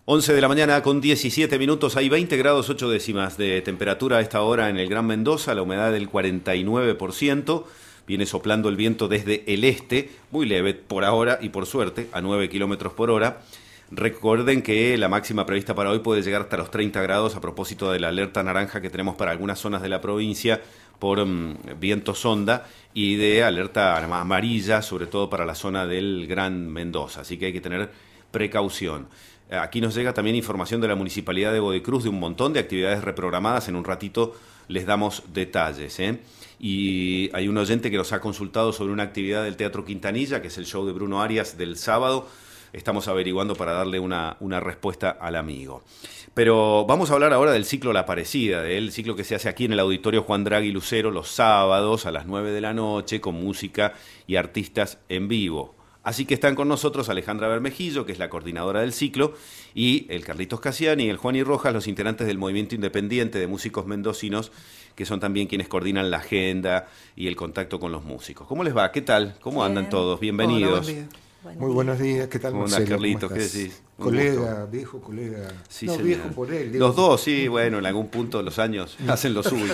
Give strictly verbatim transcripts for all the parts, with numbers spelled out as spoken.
once de la mañana con diecisiete minutos, hay veinte grados ocho décimas de temperatura a esta hora en el Gran Mendoza, la humedad del cuarenta y nueve por ciento, viene soplando el viento desde el este, muy leve por ahora y por suerte, a nueve kilómetros por hora. Recuerden que la máxima prevista para hoy puede llegar hasta los treinta grados a propósito de la alerta naranja que tenemos para algunas zonas de la provincia por um, viento sonda y de alerta amarilla, sobre todo para la zona del Gran Mendoza, así que hay que tener precaución. Aquí nos llega también información de la Municipalidad de Godoy Cruz de un montón de actividades reprogramadas. En un ratito les damos detalles, ¿eh? Y hay un oyente que nos ha consultado sobre una actividad del Teatro Quintanilla, que es el show de Bruno Arias del sábado. Estamos averiguando para darle una, una respuesta al amigo. Pero vamos a hablar ahora del ciclo La Aparecida, del ciclo que se hace aquí en el Auditorio Juan Draghi Lucero los sábados a las nueve de la noche con música y artistas en vivo. Así que están con nosotros Alejandra Bermejillo, que es la coordinadora del ciclo, y el Carlitos Casiani y el Juan y Rojas, los integrantes del Movimiento Independiente de Músicos Mendocinos, que son también quienes coordinan la agenda y el contacto con los músicos. ¿Cómo les va? ¿Qué tal? ¿Cómo Bien. andan todos? Bienvenidos. Hola, buen Buenos Muy buenos días, ¿qué tal? ¿Cómo andás, Carlitos? ¿Qué decís? Un Colega, gusto. viejo colega. Sí, no, señor. viejo por él. Digo. Los dos, sí, bueno, en algún punto de los años hacen lo suyo.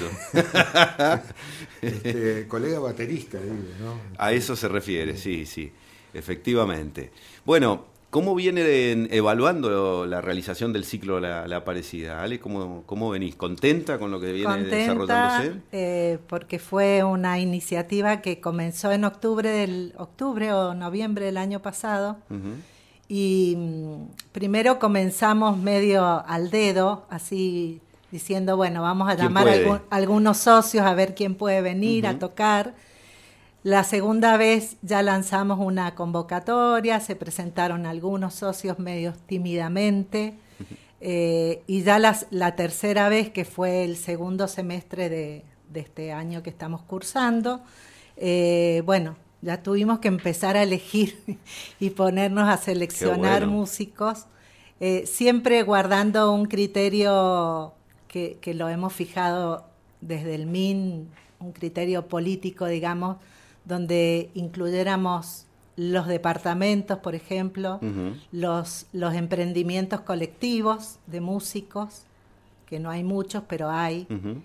este, colega baterista, digo, ¿no? A eso se refiere, sí, sí, efectivamente. Bueno, ¿cómo vienen evaluando la realización del ciclo La, la Aparecida? Ale, ¿cómo, ¿cómo venís? ¿Contenta con lo que viene Contenta, desarrollándose? Eh, porque fue una iniciativa que comenzó en octubre del octubre o noviembre del año pasado. Uh-huh. Y mm, primero comenzamos medio al dedo, así diciendo, bueno, vamos a llamar a algún, algunos socios a ver quién puede venir uh-huh. a tocar. La segunda vez ya lanzamos una convocatoria, se presentaron algunos socios medios tímidamente, uh-huh. eh, y ya las, la tercera vez, que fue el segundo semestre de, de este año que estamos cursando, eh, bueno, ya tuvimos que empezar a elegir y ponernos a seleccionar bueno. músicos, eh, siempre guardando un criterio que, que lo hemos fijado desde el M I N, un criterio político, digamos, donde incluyéramos los departamentos, por ejemplo, uh-huh. los, los emprendimientos colectivos de músicos, que no hay muchos, pero hay, uh-huh.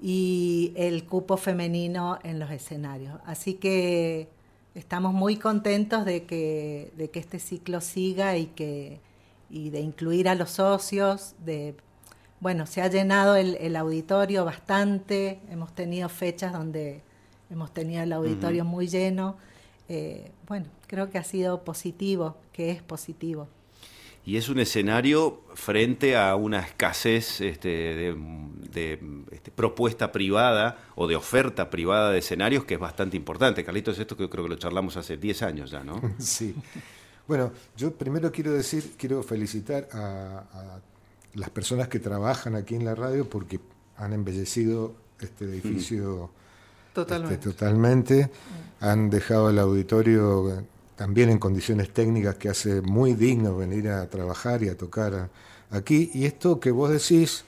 y el cupo femenino en los escenarios. Así que estamos muy contentos de que, de que este ciclo siga y, que, y de incluir a los socios. De, bueno, se ha llenado el, el auditorio bastante, hemos tenido fechas donde hemos tenido el auditorio uh-huh. muy lleno. Eh, bueno, creo que ha sido positivo, que es positivo. Y es un escenario frente a una escasez este, de, de este, propuesta privada o de oferta privada de escenarios que es bastante importante. Carlitos, esto que yo creo que lo charlamos hace diez años ya, ¿no? Sí. Bueno, yo primero quiero decir, quiero felicitar a, a las personas que trabajan aquí en la radio porque han embellecido este edificio mm. totalmente. Este, totalmente. Mm. Han dejado el auditorio también en condiciones técnicas que hace muy digno venir a trabajar y a tocar aquí. Y esto que vos decís,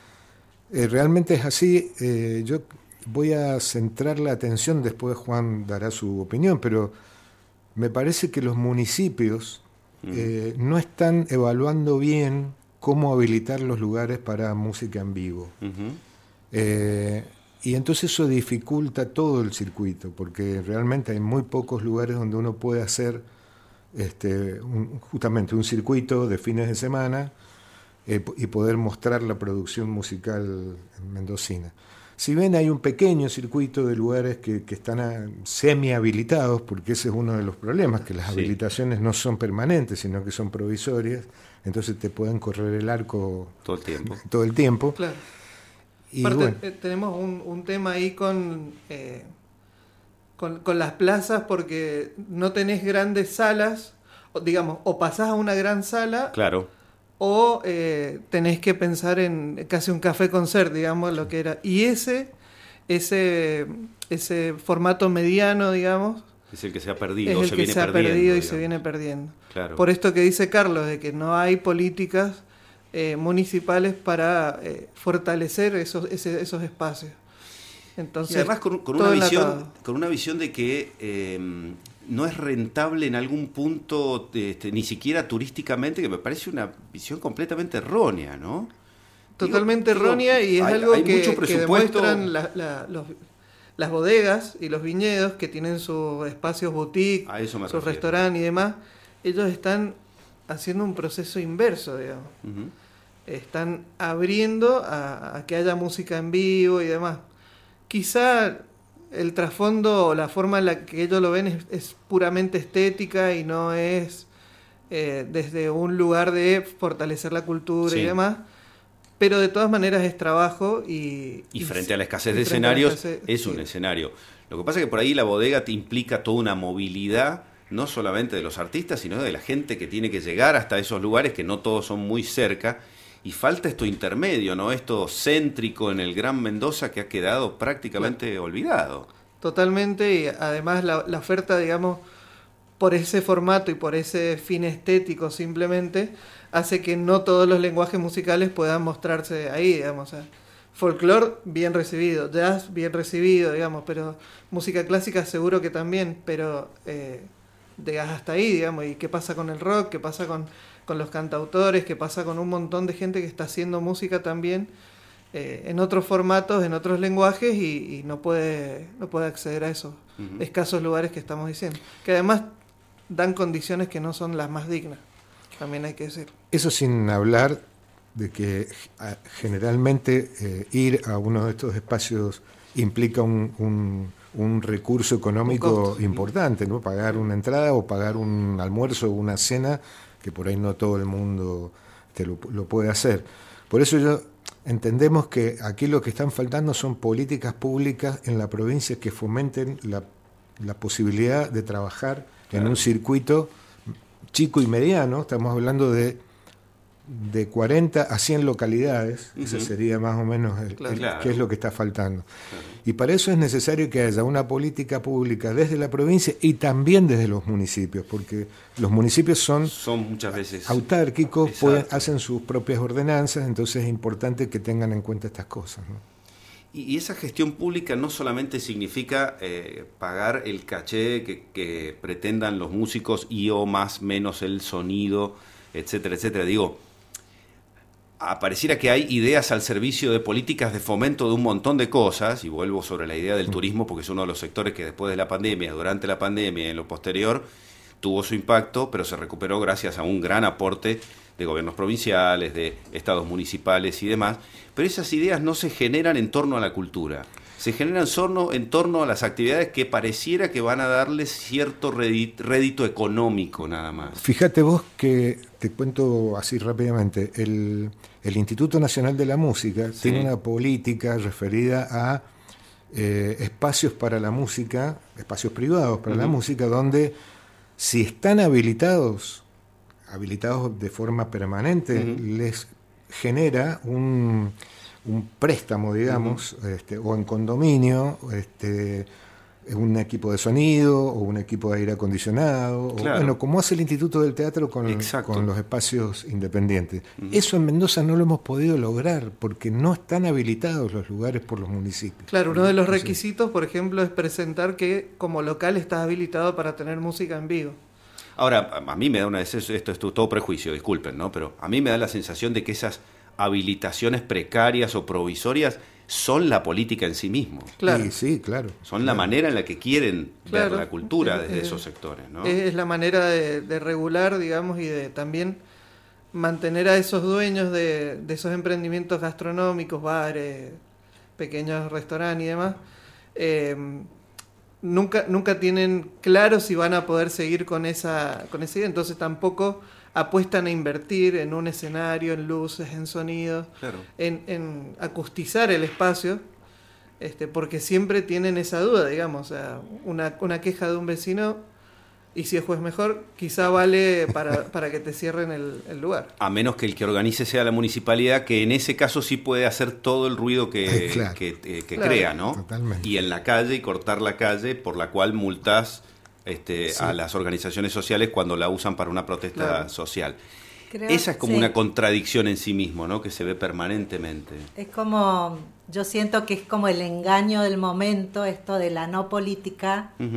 eh, realmente es así. Eh, yo voy a centrar la atención, después Juan dará su opinión, pero me parece que los municipios mm. eh, no están evaluando bien cómo habilitar los lugares para música en vivo. Uh-huh. Eh, Y entonces eso dificulta todo el circuito, porque realmente hay muy pocos lugares donde uno puede hacer este, un, justamente un circuito de fines de semana eh, y poder mostrar la producción musical mendocina. Si bien hay un pequeño circuito de lugares que, que están semi-habilitados, porque ese es uno de los problemas, que las sí. habilitaciones no son permanentes, sino que son provisorias, entonces te pueden correr el arco todo el tiempo. Todo el tiempo. Claro. Y Aparte, bueno. eh, tenemos un, un tema ahí con, eh, con con las plazas, porque no tenés grandes salas, o, digamos, o pasás a una gran sala, claro, o eh, tenés que pensar en casi un café concert, digamos, lo que era. Y ese, ese, ese formato mediano, digamos, es el que se ha perdido, es el se que viene se ha perdiendo, perdido y digamos. se viene perdiendo. Claro. Por esto que dice Carlos, de que no hay políticas Eh, municipales para eh, fortalecer esos, ese, esos espacios. Entonces, y además con, con, una visión, con una visión de que eh, no es rentable en algún punto, este, ni siquiera turísticamente, que me parece una visión completamente errónea, ¿no? Totalmente digo, errónea digo, y es hay, algo hay que, mucho que demuestran la, la, los, las bodegas y los viñedos que tienen sus espacios boutique, sus restaurantes y demás. Ellos están haciendo un proceso inverso, digamos. Uh-huh. Están abriendo a, a que haya música en vivo y demás. Quizá el trasfondo o la forma en la que ellos lo ven es, es puramente estética y no es eh, desde un lugar de fortalecer la cultura sí. y demás. Pero de todas maneras es trabajo y... Y frente y, a la escasez de escenarios escasez, es sí. un escenario. Lo que pasa es que por ahí la bodega te implica toda una movilidad, no solamente de los artistas, sino de la gente que tiene que llegar hasta esos lugares que no todos son muy cerca. Y falta esto intermedio, ¿no? Esto céntrico en el Gran Mendoza que ha quedado prácticamente claro. olvidado. Totalmente, y además la, la oferta, digamos, por ese formato y por ese fin estético simplemente, hace que no todos los lenguajes musicales puedan mostrarse ahí, digamos. O sea, folclore bien recibido, jazz bien recibido, digamos, pero música clásica seguro que también, pero eh, llegas hasta ahí, digamos. ¿Y qué pasa con el rock? ¿Qué pasa con, con los cantautores? ¿Qué pasa con un montón de gente que está haciendo música también eh, en otros formatos, en otros lenguajes y, y no puede no puede acceder a esos uh-huh. escasos lugares que estamos diciendo? Que además dan condiciones que no son las más dignas. También hay que decir. Eso sin hablar de que generalmente eh, ir a uno de estos espacios implica un, un, un recurso económico un importante, ¿no? Pagar una entrada o pagar un almuerzo o una cena, que por ahí no todo el mundo te lo, lo puede hacer. Por eso yo entendemos que aquí lo que están faltando son políticas públicas en la provincia que fomenten la, la posibilidad de trabajar claro. en un circuito chico y mediano. Estamos hablando de, de cuarenta a cien localidades, uh-huh. ese sería más o menos el, claro. el, claro. qué es lo que está faltando. Claro. Y para eso es necesario que haya una política pública desde la provincia y también desde los municipios, porque los municipios son, son muchas veces autárquicos, pueden, hacen sus propias ordenanzas, entonces es importante que tengan en cuenta estas cosas, ¿no? Y esa gestión pública no solamente significa eh, pagar el caché que, que pretendan los músicos y o más menos el sonido, etcétera, etcétera. Digo, apareciera que hay ideas al servicio de políticas de fomento de un montón de cosas, y vuelvo sobre la idea del turismo porque es uno de los sectores que después de la pandemia, durante la pandemia y en lo posterior, tuvo su impacto, pero se recuperó gracias a un gran aporte de gobiernos provinciales, de estados municipales y demás, pero esas ideas no se generan en torno a la cultura, se generan en torno, en torno a las actividades que pareciera que van a darle cierto rédito económico nada más. Fíjate vos que, te cuento así rápidamente, el, el Instituto Nacional de la Música sí. tiene una política referida a eh, espacios para la música, espacios privados para uh-huh. la música, donde si están habilitados, habilitados de forma permanente, uh-huh. les genera un, un préstamo, digamos, uh-huh. este, o en condominio, este, un equipo de sonido o un equipo de aire acondicionado, claro. o, bueno, como hace el Instituto del Teatro con, con los espacios independientes. Uh-huh. Eso en Mendoza no lo hemos podido lograr porque no están habilitados los lugares por los municipios. Claro, uno de los requisitos, por ejemplo, es presentar que como local estás habilitado para tener música en vivo. Ahora, a mí me da una... Esto es todo prejuicio, disculpen, ¿no? Pero a mí me da la sensación de que esas habilitaciones precarias o provisorias son la política en sí mismo. Claro. Sí, sí, claro. Son claro. la manera en la que quieren claro. ver la cultura desde eh, esos sectores, ¿no? Es la manera de, de regular, digamos, y de también mantener a esos dueños de, de esos emprendimientos gastronómicos, bares, pequeños restaurantes y demás, eh, nunca nunca tienen claro si van a poder seguir con esa con esa idea, entonces tampoco apuestan a invertir en un escenario, en luces, en sonido, claro. en, en acustizar el espacio, este, porque siempre tienen esa duda, digamos, o sea, una, una queja de un vecino, y si el juez mejor, quizá vale para, para que te cierren el, el lugar. A menos que el que organice sea la municipalidad, que en ese caso sí puede hacer todo el ruido que, claro. que, eh, que claro. crea, ¿no? Totalmente. Y en la calle, y cortar la calle, por la cual multás este, sí. a las organizaciones sociales cuando la usan para una protesta claro. social. Creo, Esa es como sí. una contradicción en sí mismo, ¿no? Que se ve permanentemente. Es como, yo siento que es como el engaño del momento, esto de la no política, uh-huh.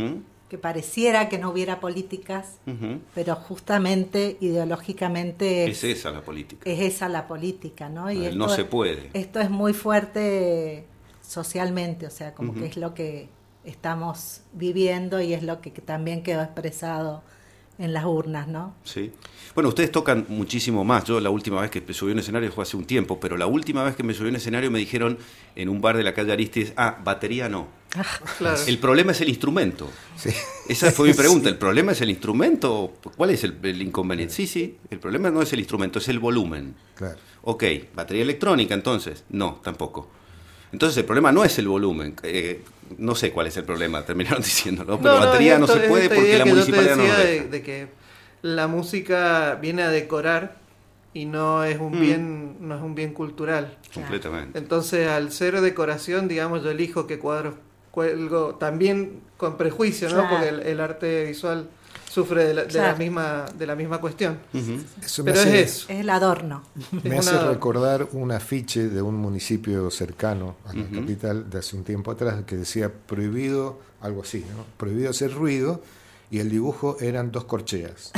que pareciera que no hubiera políticas, uh-huh. pero justamente ideológicamente es, es esa la política. Es esa la política, ¿no? Y esto, no se puede. Esto es muy fuerte socialmente, o sea, como uh-huh. que es lo que estamos viviendo y es lo que, que también quedó expresado en las urnas, ¿no? Sí. Bueno, ustedes tocan muchísimo más. Yo la última vez que subí a un escenario fue hace un tiempo, pero la última vez que me subí a un escenario me dijeron en un bar de la calle Aristides, ah, batería no. Ah, claro. El problema es el instrumento. Sí. Esa fue mi pregunta. ¿El problema es el instrumento? ¿Cuál es el, el inconveniente? Sí, sí, el problema no es el instrumento, es el volumen. Claro. Ok, batería electrónica entonces. No, tampoco. Entonces el problema no es el volumen. Eh, no sé cuál es el problema, terminaron diciéndolo. Pero no, no, batería esto, no se puede porque la municipalidad no lo deja. De, de que la música viene a decorar y no es un mm. bien no es un bien cultural. Completamente. Entonces, al ser decoración, digamos, yo elijo qué cuadros cuelgo, también con prejuicio, ¿no? Claro. Porque el, el arte visual sufre de la, de claro. la misma de la misma cuestión. Uh-huh. Eso Pero hace, es eso. Es el adorno. Me es hace una... recordar un afiche de un municipio cercano a la uh-huh. capital de hace un tiempo atrás que decía prohibido, algo así, ¿no? Prohibido hacer ruido, y el dibujo eran dos corcheas.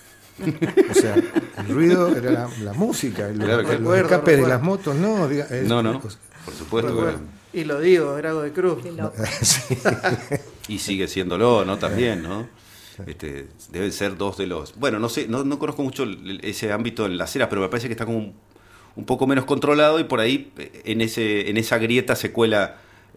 O sea, el ruido era la, la música, el, claro, el, los escapes de las motos, no, diga, es, no, no, por supuesto. Recuerdo. Y lo digo, era algo de cruz. Sí. Y sigue siéndolo, ¿no? También, ¿no? Este, deben ser dos de los... Bueno, no sé, no, no conozco mucho ese ámbito en las eras, pero me parece que está como un, un poco menos controlado y por ahí en ese en esa grieta se cuela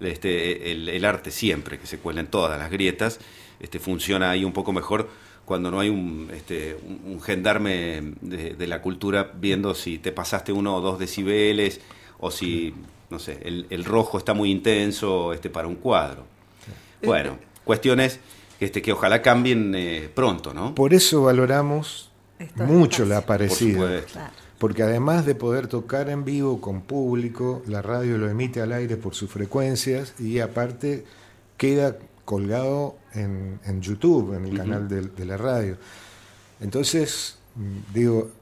este, el, el arte siempre, que se cuela en todas las grietas. Este, funciona ahí un poco mejor cuando no hay un, este, un, un gendarme de, de la cultura viendo si te pasaste uno o dos decibeles o si, no sé, el, el rojo está muy intenso este, para un cuadro. Bueno, cuestiones este, que ojalá cambien eh, pronto, ¿no? Por eso valoramos Esto mucho la Aparecida, claro. porque además de poder tocar en vivo con público, la radio lo emite al aire por sus frecuencias y aparte queda colgado en, en YouTube, en el uh-huh. canal de, de la radio. Entonces, digo,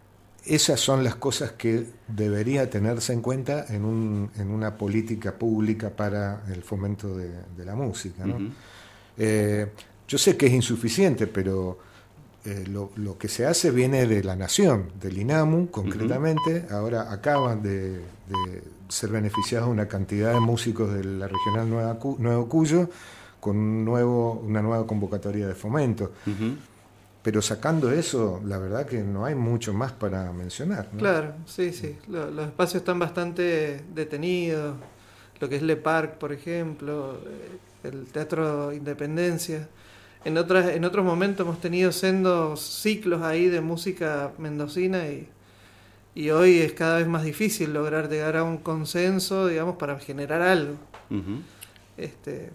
esas son las cosas que debería tenerse en cuenta en, un, en una política pública para el fomento de, de la música, ¿no? Uh-huh. Eh, yo sé que es insuficiente, pero eh, lo, lo que se hace viene de la Nación, del INAMU concretamente. Uh-huh. Ahora acaban de, de ser beneficiados una cantidad de músicos de la Regional Nueva Cu- Nuevo Cuyo con un nuevo, una nueva convocatoria de fomento. Uh-huh. Pero sacando eso, la verdad que no hay mucho más para mencionar, ¿no? Claro, sí, sí. Los, los espacios están bastante detenidos. Lo que es Le Parc, por ejemplo, el Teatro Independencia. En otras, en otros momentos hemos tenido sendos ciclos ahí de música mendocina y, y hoy es cada vez más difícil lograr llegar a un consenso, digamos, para generar algo. Uh-huh. Este...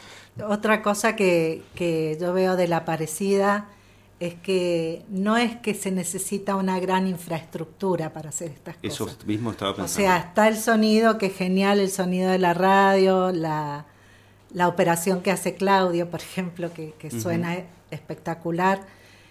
Otra cosa que, que yo veo de la Aparecida es que no es que se necesita una gran infraestructura para hacer estas Eso cosas. Eso mismo estaba pensando. O sea, está el sonido, que es genial, el sonido de la radio, la, la operación que hace Claudio, por ejemplo, que, que suena uh-huh. espectacular.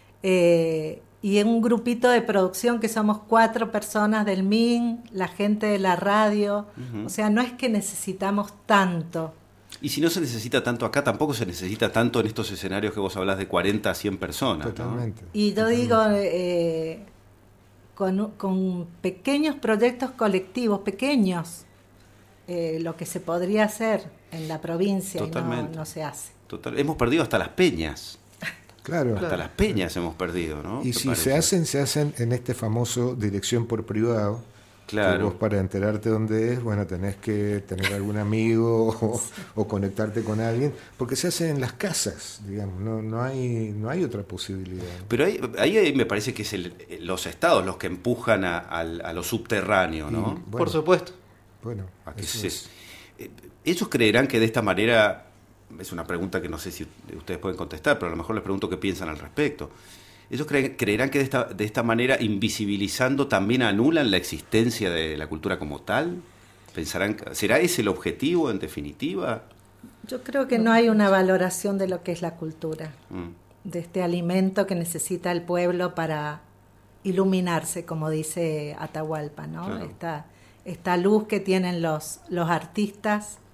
Eh, y en un grupito de producción que somos cuatro personas del M I N, la gente de la radio. Uh-huh. O sea, no es que necesitamos tanto. Y si no se necesita tanto acá, tampoco se necesita tanto en estos escenarios que vos hablás de cuarenta a cien personas. Totalmente. ¿No? Y yo digo, eh, con, con pequeños proyectos colectivos, pequeños, eh, lo que se podría hacer en la provincia y no, no se hace. Total. Hemos perdido hasta las peñas. Claro. Hasta las peñas hemos perdido, ¿no? Y si parece? se hacen, se hacen en este famoso dirección por privado. Claro. Que vos para enterarte dónde es, bueno, tenés que tener algún amigo o, o conectarte con alguien, porque se hace en las casas, digamos, no, no hay no hay otra posibilidad. Pero ahí, ahí me parece que es el, los estados los que empujan a, a, a lo subterráneo, ¿no? Y, bueno, por supuesto. Bueno, a que eso se, es. ellos creerán que de esta manera, es una pregunta que no sé si ustedes pueden contestar, pero a lo mejor les pregunto qué piensan al respecto. ¿Ellos cre- creerán que de esta, de esta manera, invisibilizando, también anulan la existencia de la cultura como tal? ¿Pensarán, ¿será ese el objetivo en definitiva? Yo creo que no hay una valoración de lo que es la cultura, mm. de este alimento que necesita el pueblo para iluminarse, como dice Atahualpa, ¿no? Claro. Esta, esta luz que tienen los, los artistas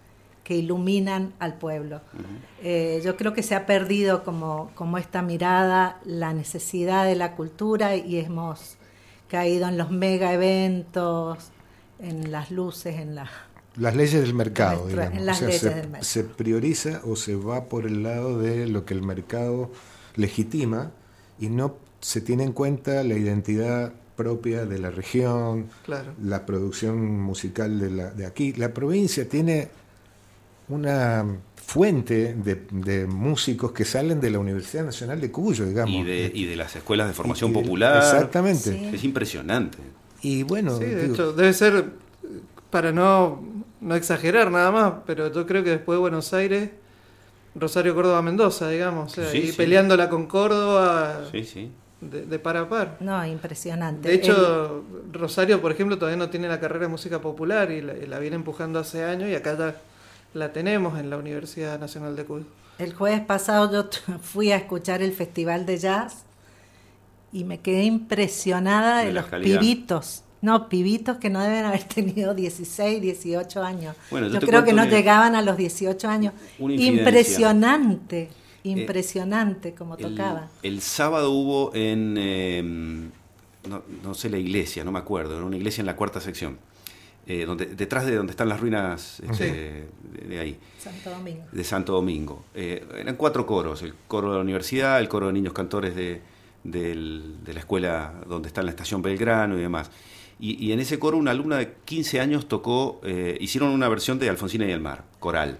que iluminan al pueblo. Uh-huh. Eh, yo creo que se ha perdido como, como esta mirada, la necesidad de la cultura, y hemos caído en los mega eventos, en las luces, en la... Las leyes del mercado, nuestra, digamos. En las o sea, leyes se, del mercado. Se prioriza o se va por el lado de lo que el mercado legitima y no se tiene en cuenta la identidad propia de la región, claro. La producción musical de, la, de aquí. La provincia tiene una fuente de, de músicos que salen de la Universidad Nacional de Cuyo, digamos. Y de, y de las escuelas de formación y, y, popular. Exactamente. Sí. Es impresionante. Y bueno, sí, de digo, hecho, debe ser, para no, no exagerar nada más, pero yo creo que después de Buenos Aires, Rosario, Córdoba, Mendoza, digamos, o sea, sí, y sí. peleándola con Córdoba. Sí, sí. De, de par a par. No, impresionante. De hecho, El... Rosario, por ejemplo, todavía no tiene la carrera de música popular y la, y la viene empujando hace años, y acá ya la tenemos en la Universidad Nacional de Cuyo. El jueves pasado yo fui a escuchar el Festival de Jazz y me quedé impresionada de, de los calidad. pibitos. No, pibitos que no deben haber tenido dieciséis, dieciocho años. Bueno, yo yo creo que no llegaban a los dieciocho años. Impresionante. Impresionante eh, como tocaba. El, el sábado hubo en, eh, no, no sé la iglesia, no me acuerdo, en una iglesia en la cuarta sección, eh, donde, detrás de donde están las ruinas este, sí. de, de ahí. Santo Domingo. De Santo Domingo. Eh, eran cuatro coros, el coro de la universidad, el coro de niños cantores de, de, de la escuela donde está en la estación Belgrano y demás. Y, y en ese coro una alumna de quince años tocó, eh, hicieron una versión de Alfonsina y el mar, coral.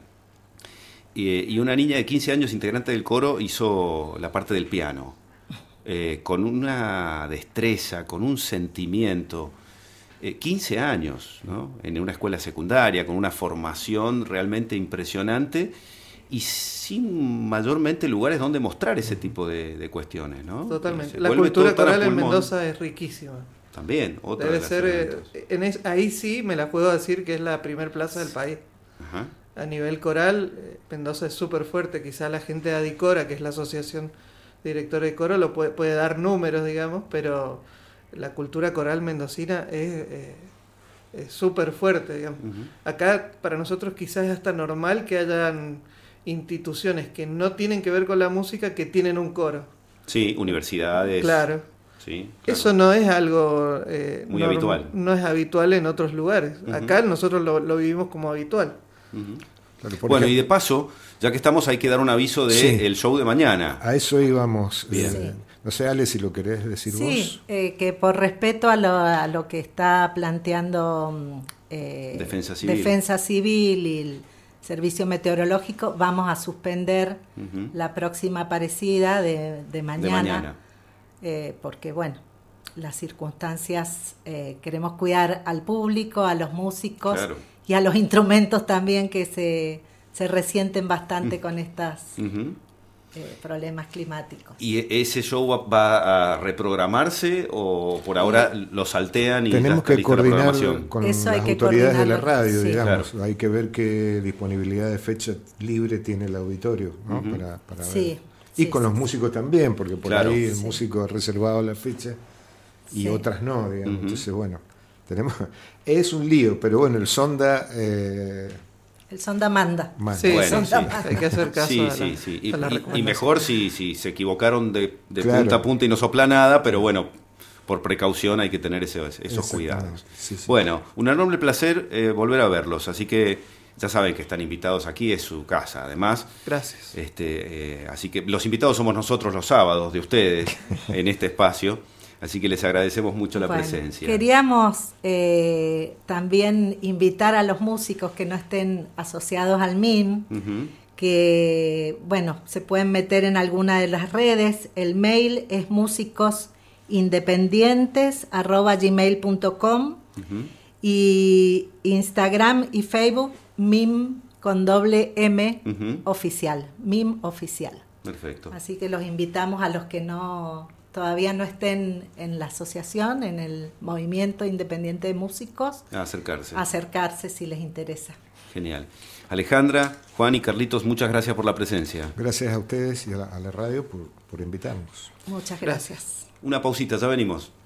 Y una niña de quince años, integrante del coro, hizo la parte del piano, eh, con una destreza, con un sentimiento. Eh, quince años, ¿no? En una escuela secundaria, con una formación realmente impresionante y sin mayormente lugares donde mostrar ese tipo de, de cuestiones, ¿no? Totalmente. La cultura coral en Mendoza es riquísima. También, otra Debe de las ser, eh, en es, ahí sí me la puedo decir que es la primer plaza del país. Ajá. A nivel coral, Mendoza es súper fuerte. Quizá la gente de ADICORA, que es la asociación de directores de coro, lo puede, puede dar números, digamos, pero la cultura coral mendocina es súper fuerte, digamos. Uh-huh. Acá, para nosotros, quizás es hasta normal que hayan instituciones que no tienen que ver con la música, que tienen un coro. Sí, universidades. Claro. Sí, claro. Eso no es algo eh, muy norm- habitual. No es habitual en otros lugares. Uh-huh. Acá nosotros lo, lo vivimos como habitual. Uh-huh. Claro, bueno, y de paso, ya que estamos, hay que dar un aviso del de sí. show de mañana. A eso íbamos. Bien. Sí. No sé, Ale, si lo querés decir sí, vos. Sí, eh, que por respeto a lo, a lo que está planteando eh, Defensa Civil. Defensa Civil y el Servicio Meteorológico, vamos a suspender uh-huh. la próxima aparecida de, de mañana. De mañana. Eh, porque, bueno, las circunstancias, eh, queremos cuidar al público, a los músicos. Claro. Y a los instrumentos también que se, se resienten bastante con estos uh-huh. eh, problemas climáticos. ¿Y ese show va, va a reprogramarse o por ahora sí. lo saltean y tenemos está que coordinar con Eso las que autoridades de la radio, sí. digamos? Claro. Hay que ver qué disponibilidad de fecha libre tiene el auditorio, ¿no? Uh-huh. para, para sí. ver. Y sí, con sí, los sí. músicos también, porque por claro. ahí el sí. músico ha reservado la fecha y sí. otras no, digamos. Uh-huh. Entonces, bueno... Tenemos, es un lío, pero bueno, el sonda... Eh, el sonda manda. manda. Sí, bueno, sonda sí. Manda. Hay que hacer caso sí, a la, sí, sí. Y, a la y, y mejor si, si se equivocaron de, de claro. punta a punta y no sopla nada, pero bueno, por precaución hay que tener ese, esos cuidados. Sí, sí. Bueno, un enorme placer eh, volver a verlos, así que ya saben que están invitados aquí, es su casa además. Gracias. Este, eh, así que los invitados somos nosotros los sábados de ustedes en este espacio. Así que les agradecemos mucho la bueno, presencia. Queríamos eh, también invitar a los músicos que no estén asociados al M I M, uh-huh. que, bueno, se pueden meter en alguna de las redes. El mail es músicosindependientes arroba gmail punto com uh-huh. y Instagram y Facebook M I M con doble M uh-huh. oficial, M I M oficial. Perfecto. Así que los invitamos a los que no... todavía no estén en la asociación, en el movimiento independiente de músicos, a acercarse. A acercarse si les interesa. Genial. Alejandra, Juan y Carlitos, muchas gracias por la presencia. Gracias a ustedes y a la, a la radio por, por invitarnos. Muchas gracias. gracias. Una pausita, ya venimos.